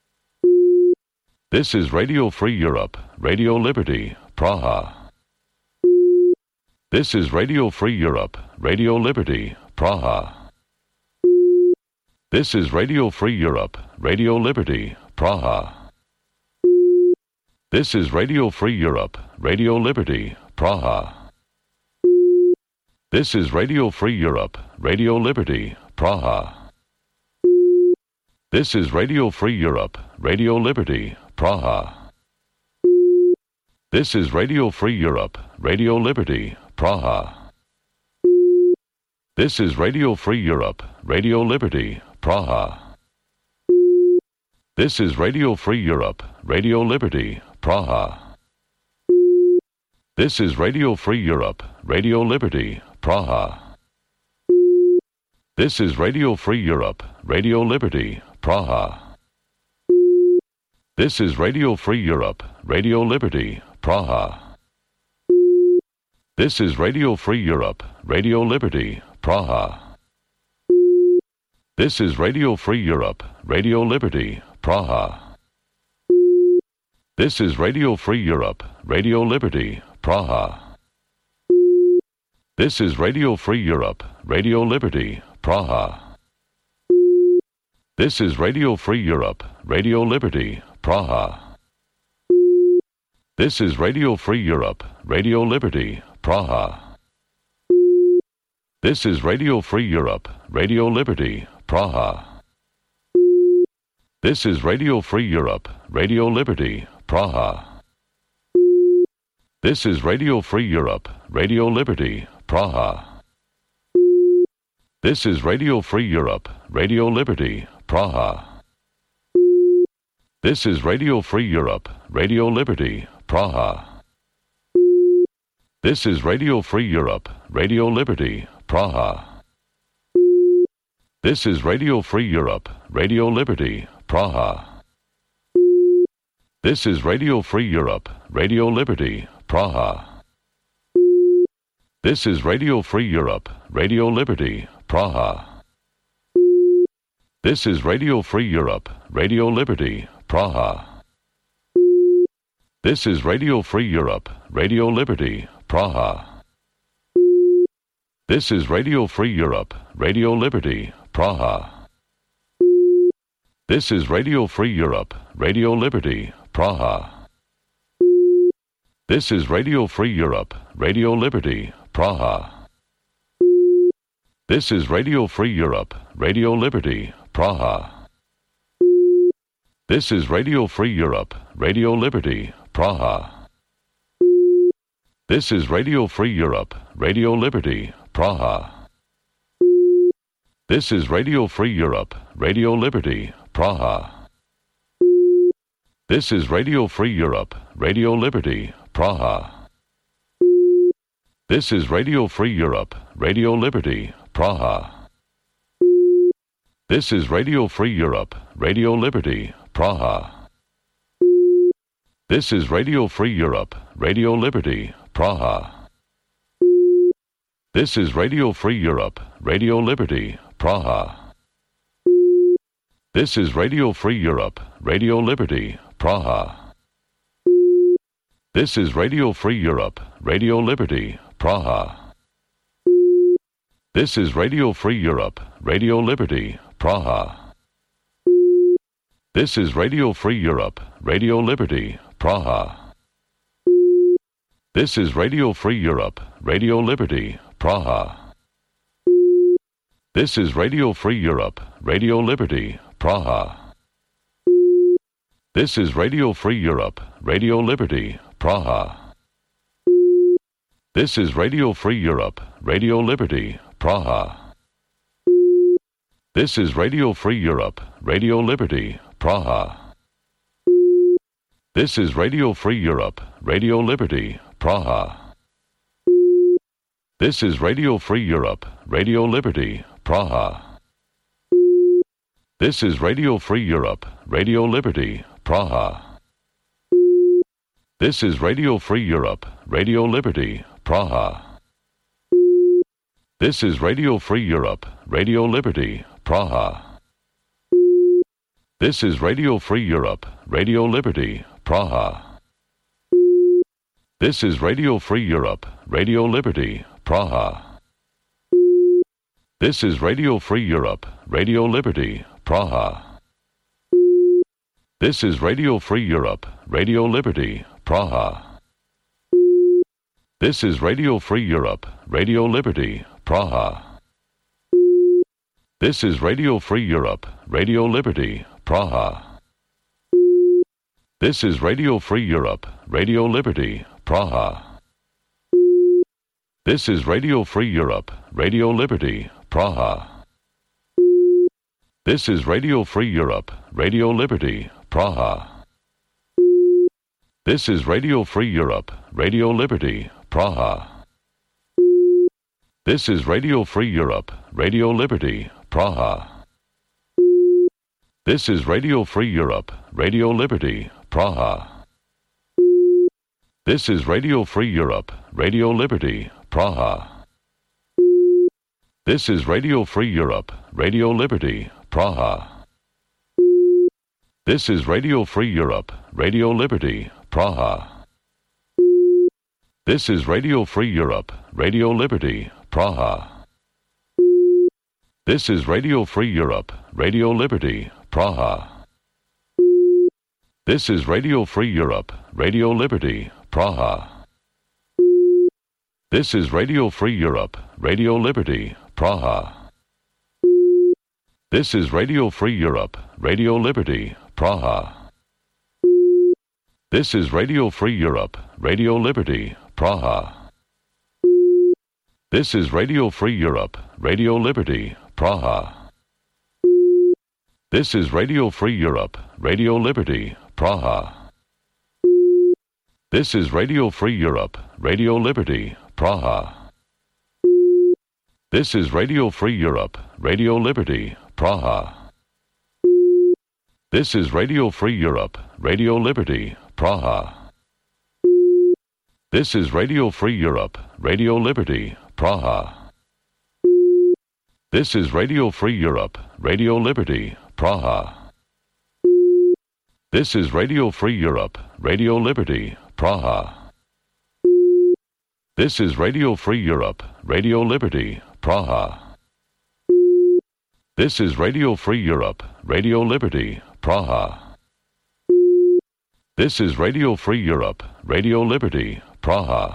This is Radio Free Europe, Radio Liberty, Praha. This is Radio Free Europe, Radio Liberty, Praha. This is Radio Free Europe, Radio Liberty, Praha. This is Radio Free Europe, Radio Liberty, Praha. This is Radio Free Europe, Radio Liberty, Praha. This is Radio Free Europe, Radio Liberty, Praha. This is Radio Free Europe, Radio Liberty, Praha. This is Radio Free Europe, Radio Liberty, Praha. This is Radio Free Europe, Radio Liberty, Praha. This is Radio Free Europe, Radio Liberty, Praha. This is Radio Free Europe, Radio Liberty, Praha. This is Radio Free Europe, Radio Liberty, Praha. This is Radio Free Europe, Radio Liberty, Praha. This is Radio Free Europe, Radio Liberty, Praha. This is Radio Free Europe, Radio Liberty, Praha. This is Radio Free Europe, Radio Liberty, Praha. This is Radio Free Europe, Radio Liberty, Praha. This is Radio Free Europe, Radio Liberty, Praha. This is Radio Free Europe, Radio Liberty, Praha. This is Radio Free Europe, Radio Liberty, Praha. This is Radio Free Europe, Radio Liberty, Praha. This is Radio Free Europe, Radio Liberty, Praha. This is Radio Free Europe, Radio Liberty, Praha. This is Radio Free Europe, Radio Liberty, Praha. This is Radio Free Europe, Radio Liberty, Praha. This is Radio Free Europe, Radio Liberty, Praha. This is Radio Free Europe, Radio Liberty, Praha. This is Radio Free Europe, Radio Liberty, Praha. This is Radio Free Europe, Radio Liberty, Praha. This is Radio Free Europe, Radio Liberty, Praha. This is Radio Free Europe, Radio Liberty, Praha. This is Radio Free Europe, Radio Liberty, Praha. This is Radio Free Europe, Radio Liberty, Praha. This is Radio Free Europe, Radio Liberty, Praha. This is Radio Free Europe, Radio Liberty, Praha. This is Radio Free Europe, Radio Liberty, Praha. This is Radio Free Europe, Radio Liberty, Praha. This is Radio Free Europe, Radio Liberty, Praha. This is Radio Free Europe, Radio Liberty, Praha. This is Radio Free Europe, Radio Liberty, Praha. This is Radio Free Europe, Radio Liberty, Praha. This is Radio Free Europe, Radio Liberty, Praha. This is Radio Free Europe, Radio Liberty, Praha. This is Radio Free Europe, Radio Liberty, Praha. This is Radio Free Europe, Radio Liberty, Praha. This is Radio Free Europe, Radio Liberty, Praha. This is Radio Free Europe, Radio Liberty, Praha. This is Radio Free Europe, Radio Liberty, Praha. This is Radio Free Europe, Radio Liberty, Praha. This is Radio Free Europe, Radio Liberty, Praha. This is Radio Free Europe, Radio Liberty, Praha. This is Radio Free Europe, Radio Liberty, Praha. This is Radio Free Europe, Radio Liberty, Praha. This is Radio Free Europe, Radio Liberty, Praha. This is Radio Free Europe, Radio Liberty, Praha. This is Radio Free Europe, Radio Liberty, Praha. This is Radio Free Europe, Radio Liberty, Praha. This is Radio Free Europe, Radio Liberty, Praha. This is Radio Free Europe, Radio Liberty, Praha. This is Radio Free Europe, Radio Liberty, Praha. This is Radio Free Europe, Radio Liberty, Praha. This is Radio Free Europe, Radio Liberty, Praha. This is Radio Free Europe, Radio Liberty, Praha. This is Radio Free Europe, Radio Liberty, Praha. This is Radio Free Europe, Radio Liberty, Praha. This is Radio Free Europe, Radio Liberty, Praha. This is Radio Free Europe, Radio Liberty, Praha. This is Radio Free Europe, Radio Liberty, Praha. This is Radio Free Europe, Radio Liberty, Praha. This is Radio Free Europe, Radio Liberty, Praha. This is Radio Free Europe, Radio Liberty, Praha. This is Radio Free Europe, Radio Liberty, Praha. This is Radio Free Europe, Radio Liberty, Praha. This is Radio Free Europe, Radio Liberty, Praha. This is Radio Free Europe, Radio Liberty, Praha. This is Radio Free Europe, Radio Liberty, Praha. This is Radio Free Europe, Radio Liberty, Praha. This is Radio Free Europe, Radio Liberty, Praha. This is Radio Free Europe, Radio Liberty, Praha. This is Radio Free Europe, Radio Liberty, Praha. This is Radio Free Europe, Radio Liberty, Praha. This is Radio Free Europe, Radio Liberty, Praha. This is Radio Free Europe, Radio Liberty, Praha. This is Radio Free Europe, Radio Liberty, Praha. This is Radio Free Europe, Radio Liberty, Praha. This is Radio Free Europe, Radio Liberty, Praha. This is Radio Free Europe, Radio Liberty, Praha.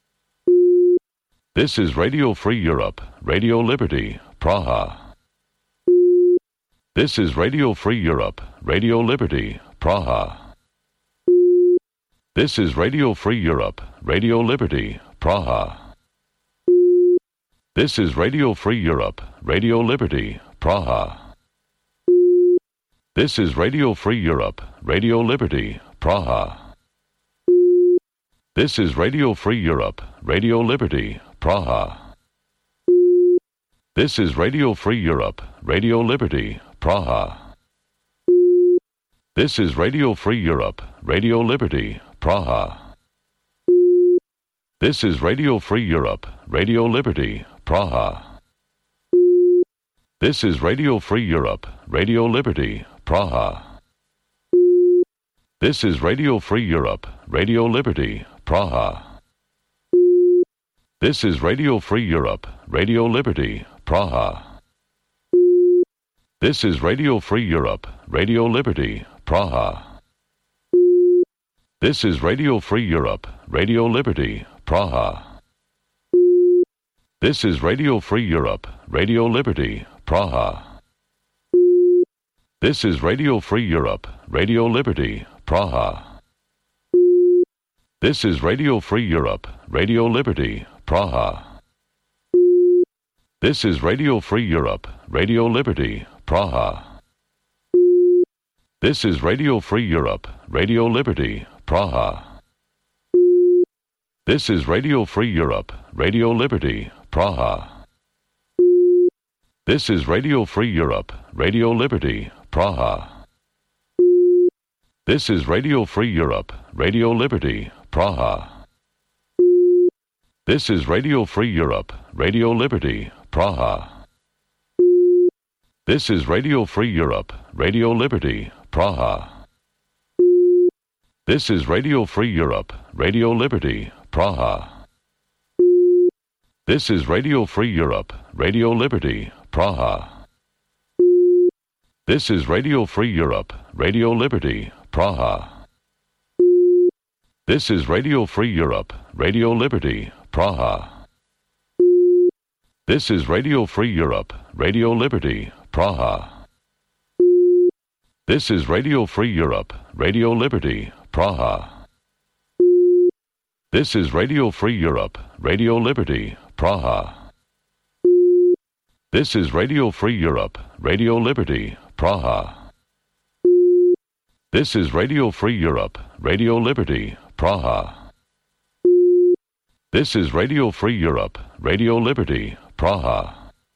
This is Radio Free Europe, Radio Liberty, Praha. This is Radio Free Europe, Radio Liberty, Praha. This is Radio Free Europe, Radio Liberty, Praha. This is Radio Free Europe, Radio Liberty, Praha. This is Radio Free Europe, Radio Liberty, Praha. This is Radio Free Europe, Radio Liberty, Praha. This is Radio Free Europe, Radio Liberty, Praha. This is Radio Free Europe, Radio Liberty, Praha. This is Radio Free Europe, Radio Liberty, Praha. This is Radio Free Europe, Radio Liberty, Praha. This is Radio Free Europe, Radio Liberty, Praha. This is Radio Free Europe, Radio Liberty, Praha. This is Radio Free Europe, Radio Liberty, Praha. This is Radio Free Europe, Radio Liberty, Praha. This is Radio Free Europe, Radio Liberty, Praha. This is Radio Free Europe, Radio Liberty, Praha. This is Radio Free Europe, Radio Liberty, Praha. This is Radio Free Europe, Radio Liberty, Praha. This is Radio Free Europe, Radio Liberty, Praha. This is Radio Free Europe, Radio Liberty, Praha. This is Radio Free Europe, Radio Liberty, Praha. This is Radio Free Europe, Radio Liberty, Praha. This is Radio Free Europe, Radio Liberty, Praha. This is Radio Free Europe, Radio Liberty, Praha. This is Radio Free Europe, Radio Liberty, Praha. This is Radio Free Europe, Radio Liberty, Praha. This is Radio Free Europe, Radio Liberty, Praha. This is Radio Free Europe, Radio Liberty, Praha. This is Radio Free Europe, Radio Liberty, Praha. This is Radio Free Europe, Radio Liberty, Praha. This is Radio Free Europe, Radio Liberty, Praha. This is Radio Free Europe, Radio Liberty, Praha. This is Radio Free Europe, Radio Liberty, Praha. This is Radio Free Europe, Radio Liberty, Praha.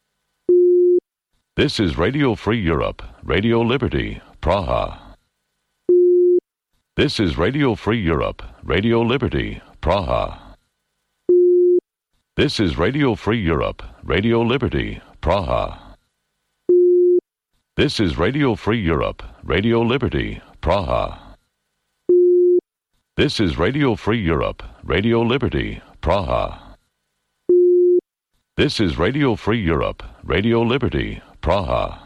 This is Radio Free Europe, Radio Liberty, Praha. This is Radio Free Europe, Radio Liberty, Praha. This is Radio Free Europe, Radio Liberty, Praha. This is Radio Free Europe, Radio Liberty, Praha. This is Radio Free Europe, Radio Liberty, Praha. This is Radio Free Europe, Radio Liberty, Praha.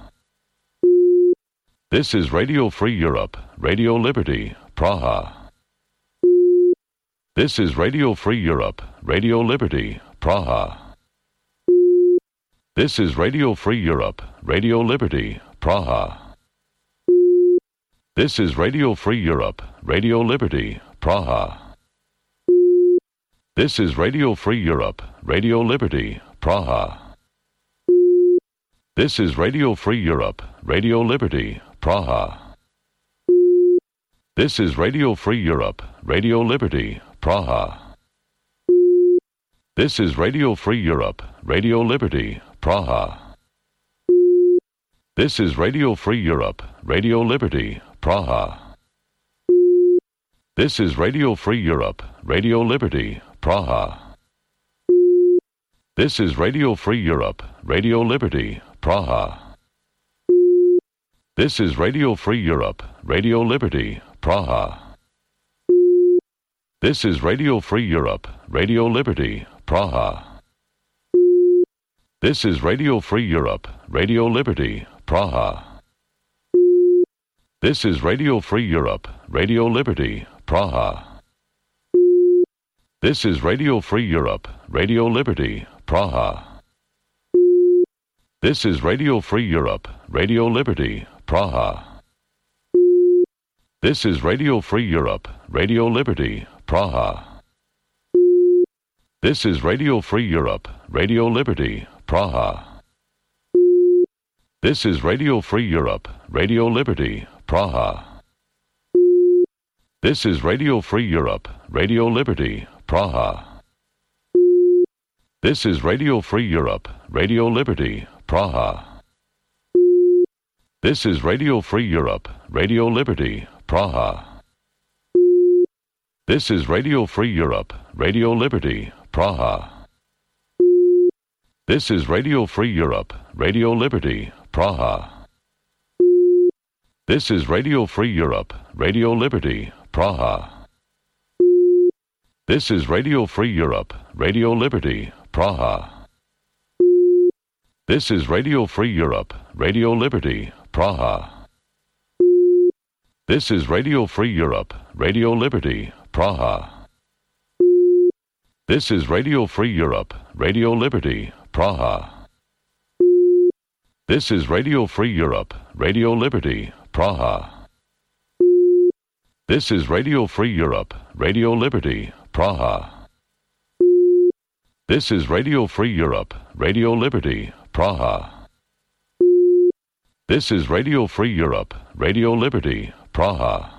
This is Radio Free Europe, Radio Liberty, Praha. This is Radio Free Europe, Radio Liberty, Praha. This is Radio Free Europe, Radio Liberty, Praha. This is Radio Free Europe, Radio Liberty, Praha. This is Radio Free Europe, Radio Liberty, Praha. This is Radio Free Europe, Radio Liberty, Praha. This is Radio Free Europe, Radio Liberty, Praha. This is Radio Free Europe, Radio Liberty, Praha. This is Radio Free Europe, Radio Liberty, Praha. This is Radio Free Europe, Radio Liberty, Praha. This is Radio Free Europe, Radio Liberty, Praha. This is Radio Free Europe, Radio Liberty, Praha. This is Radio Free Europe, Radio Liberty, Praha. This is Radio Free Europe, Radio Liberty, Praha. This is Radio Free Europe, Radio Liberty, Praha. This is Radio Free Europe, Radio Liberty, Praha. This is Radio Free Europe, Radio Liberty, Praha. This is Radio Free Europe, Radio Liberty, Praha. This is Radio Free Europe, Radio Liberty, Praha. This is Radio Free Europe, Radio Liberty, Praha. This is Radio Free Europe, Radio Liberty, Praha. This is Radio Free Europe, Radio Liberty, Praha. This is Radio Free Europe, Radio Liberty, Praha. This is Radio Free Europe, Radio Liberty, Praha. This is Radio Free Europe, Radio Liberty, Praha. This is Radio Free Europe, Radio Liberty, Praha. This is Radio Free Europe, Radio Liberty, Praha. This is Radio Free Europe, Radio Liberty, Praha. This is Radio Free Europe, Radio Liberty, Praha. This is Radio Free Europe, Radio Liberty, Praha. This is Radio Free Europe, Radio Liberty, Praha. This is Radio Free Europe, Radio Liberty, Praha. This is Radio Free Europe, Radio Liberty, Praha. This is Radio Free Europe, Radio Liberty, Praha.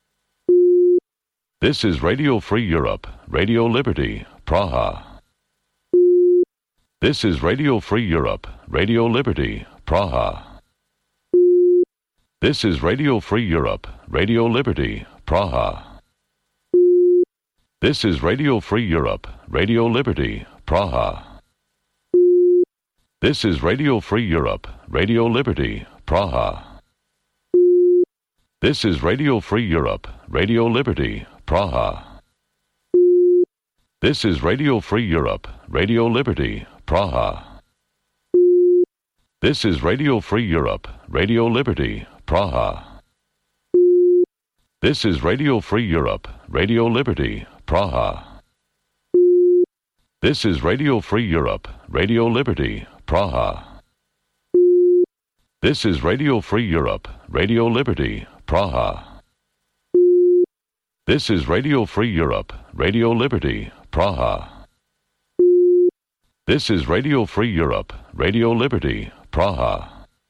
This is Radio Free Europe, Radio Liberty, Praha. This is Radio Free Europe, Radio Liberty, Praha. This is Radio Free Europe, Radio Liberty, Praha. This is Radio Free Europe, Radio Liberty, Praha. This is Radio Free Europe, Radio Liberty, Praha. This is Radio Free Europe, Radio Liberty, Praha. This is Radio Free Europe, Radio Liberty, Praha. This is Radio Free Europe, Radio Liberty, Praha. This is Radio Free Europe, Radio Liberty, Praha. This is Radio Free Europe, Radio Liberty, Praha. This is Radio Free Europe, Radio Liberty, Praha. This is Radio Free Europe, Radio Liberty, Praha. This is Radio Free Europe, Radio Liberty, Praha.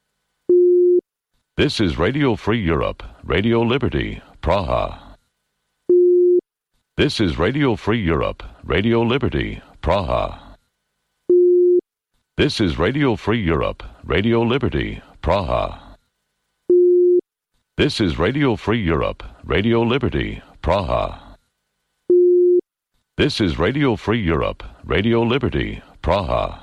This is Radio Free Europe, Radio Liberty, Praha. This is Radio Free Europe, Radio Liberty, Praha. This is Radio Free Europe, Radio Liberty, Praha. This is Radio Free Europe, Radio Liberty, Praha. This is Radio Free Europe, Radio Liberty, Praha.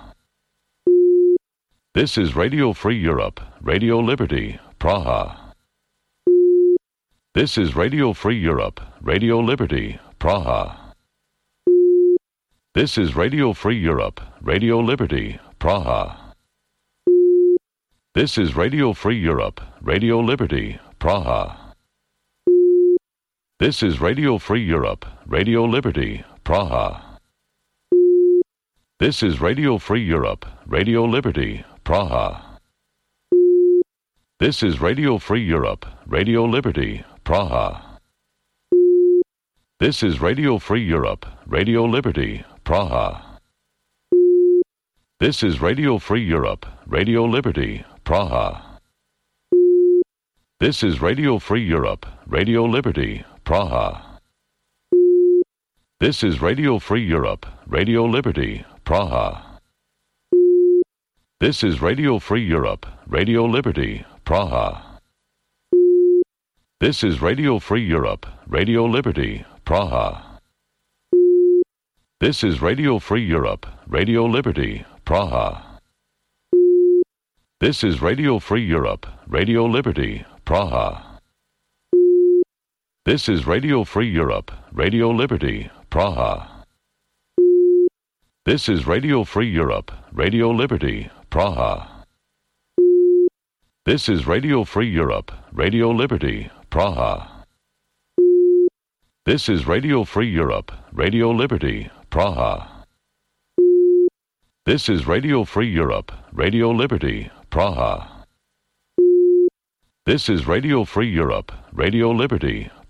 This is Radio Free Europe, Radio Liberty, Praha. This is Radio Free Europe, Radio Liberty, Praha. This is Radio Free Europe, Radio Liberty, Praha. This is Radio Free Europe, Radio Liberty, Praha. This is Radio Free Europe, Radio Liberty, Praha. This is Radio Free Europe, Radio Liberty, Praha. This is Radio Free Europe, Radio Liberty, Praha. This is Radio Free Europe, Radio Liberty, Praha. This is Radio Free Europe, Radio Liberty, Praha. This is Radio Free Europe, Radio Liberty, Praha. This is Radio Free Europe, Radio Liberty, Praha. This is Radio Free Europe, Radio Liberty, Praha. This is Radio Free Europe, Radio Liberty, Praha. This is Radio Free Europe, Radio Liberty, Praha. This is Radio Free Europe, Radio Liberty, Praha. This is Radio Free Europe, Radio Liberty, Praha. This is Radio Free Europe, Radio Liberty, Praha. This is Radio Free Europe, Radio Liberty, Praha. This is Radio Free Europe, Radio Liberty, Praha. This is Radio Free Europe, Radio Liberty, Praha. This is Radio Free Europe, Radio Liberty,